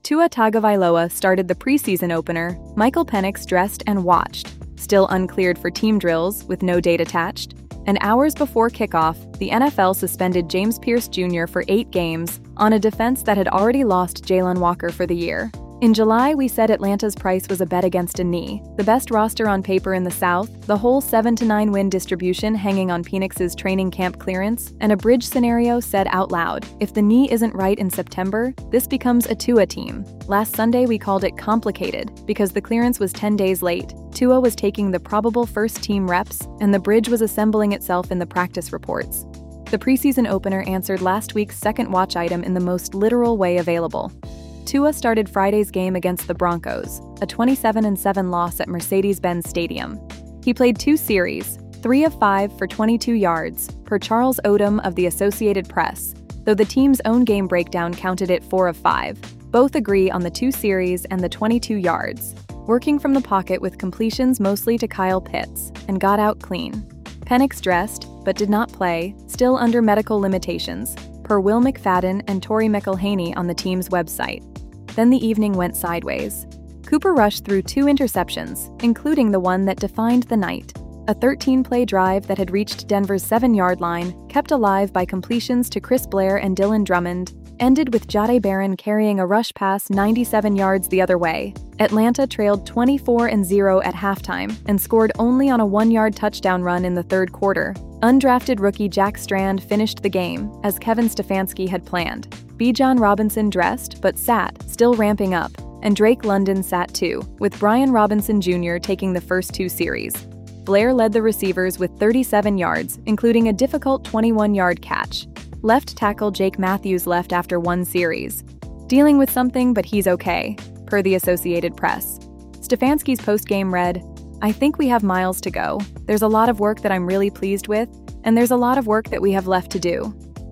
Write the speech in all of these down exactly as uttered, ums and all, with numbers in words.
Tua Tagovailoa started the preseason opener, Michael Penix dressed and watched, still uncleared for team drills with no date attached, and hours before kickoff, the N F L suspended James Pierce Junior for eight games on a defense that had already lost Jalen Walker for the year. In July, we said Atlanta's price was a bet against a knee, the best roster on paper in the South, the whole seven to nine win distribution hanging on Penix's training camp clearance, and a bridge scenario said out loud, if the knee isn't right in September, this becomes a Tua team. Last Sunday, we called it complicated because the clearance was ten days late. Tua was taking the probable first-team reps, and the bridge was assembling itself in the practice reports. The preseason opener answered last week's second watch item in the most literal way available. Tua started Friday's game against the Broncos, a twenty-seven to seven loss at Mercedes-Benz Stadium. He played two series, three of five for twenty-two yards, per Charles Odom of the Associated Press, though the team's own game breakdown counted it four of five. Both agree on the two series and the twenty-two yards, working from the pocket with completions mostly to Kyle Pitts, and got out clean. Penix dressed, but did not play, still under medical limitations, per Will McFadden and Tori McElhaney on the team's website. Then the evening went sideways. Cooper Rush threw two interceptions, including the one that defined the night. A thirteen-play drive that had reached Denver's seven-yard line, kept alive by completions to Chris Blair and Dylan Drummond, ended with Jahdae Barron carrying a rush pass ninety-seven yards the other way. Atlanta trailed twenty-four to zero at halftime and scored only on a one-yard touchdown run in the third quarter. Undrafted rookie Jack Strand finished the game, as Kevin Stefanski had planned. Bijan Robinson dressed but sat, still ramping up, and Drake London sat too, with Brian Robinson Junior taking the first two series. Blair led the receivers with thirty-seven yards, including a difficult twenty-one-yard catch. Left tackle Jake Matthews left after one series. Dealing with something, but he's okay, per the Associated Press. Stefanski's postgame read, I think we have miles to go. There's a lot of work that I'm really pleased with, and there's a lot of work that we have left to do.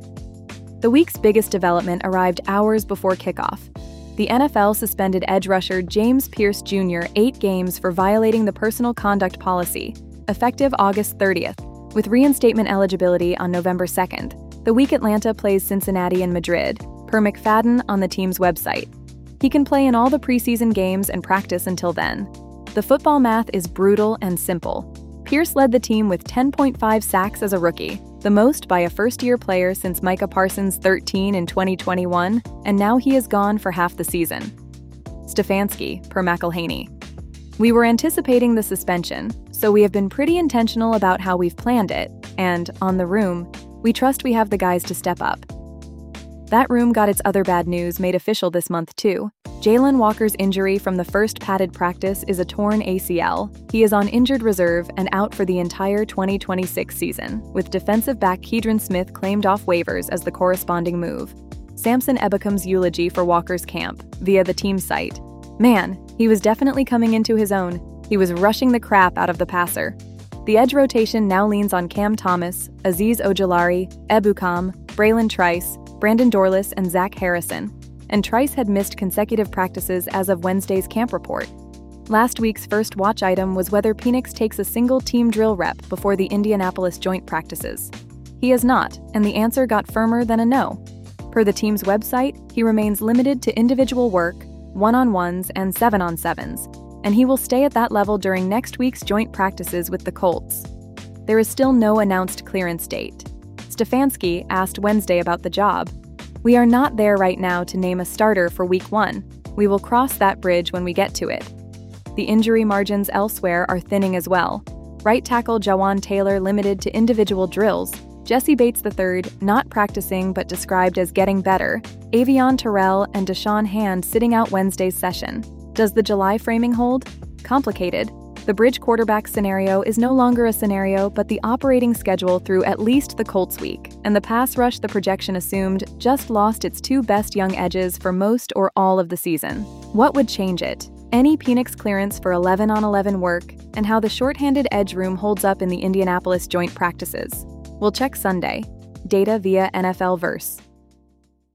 The week's biggest development arrived hours before kickoff. The N F L suspended edge rusher James Pierce Junior eight games for violating the personal conduct policy, effective August thirtieth, with reinstatement eligibility on November second. The week Atlanta plays Cincinnati and Madrid, per McFadden on the team's website. He can play in all the preseason games and practice until then. The football math is brutal and simple. Pierce led the team with ten point five sacks as a rookie, the most by a first-year player since Micah Parsons' thirteen in twenty twenty-one, and now he is gone for half the season. Stefanski, per McElhaney. We were anticipating the suspension, so we have been pretty intentional about how we've planned it, and, on the room, we trust we have the guys to step up. That room got its other bad news made official this month too. Jalen Walker's injury from the first padded practice is a torn A C L. He is on injured reserve and out for the entire twenty twenty-six season, with defensive back Keidron Smith claimed off waivers as the corresponding move. Samson Ebukam's eulogy for Walker's camp, via the team site. Man, he was definitely coming into his own. He was rushing the crap out of the passer. The edge rotation now leans on Cam Thomas, Azeez Ojulari, Ebukam, Braylon Trice, Brandon Dorlus, and Zach Harrison, and Trice had missed consecutive practices as of Wednesday's camp report. Last week's first watch item was whether Penix takes a single team drill rep before the Indianapolis joint practices. He has not, and the answer got firmer than a no. Per the team's website, he remains limited to individual work, one-on-ones, and seven-on-sevens, and he will stay at that level during next week's joint practices with the Colts. There is still no announced clearance date. Stefanski asked Wednesday about the job. We are not there right now to name a starter for week one. We will cross that bridge when we get to it. The injury margins elsewhere are thinning as well. Right tackle Jawan Taylor limited to individual drills. Jesse Bates the third, not practicing but described as getting better. Avion Terrell and Deshaun Hand sitting out Wednesday's session. Does the July framing hold? Complicated. The bridge quarterback scenario is no longer a scenario but the operating schedule through at least the Colts week, and the pass rush the projection assumed just lost its two best young edges for most or all of the season. What would change it? Any Penix clearance for eleven on eleven work, and how the shorthanded edge room holds up in the Indianapolis joint practices. We'll check Sunday. Data via N F L Verse.